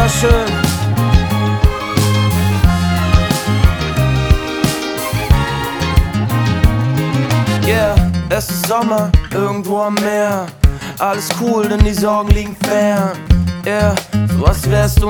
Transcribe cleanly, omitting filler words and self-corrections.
wunderschön. Yeah, es ist Sommer, irgendwo am Meer. Alles cool, denn die Sorgen liegen fern. Yeah, so als wärst du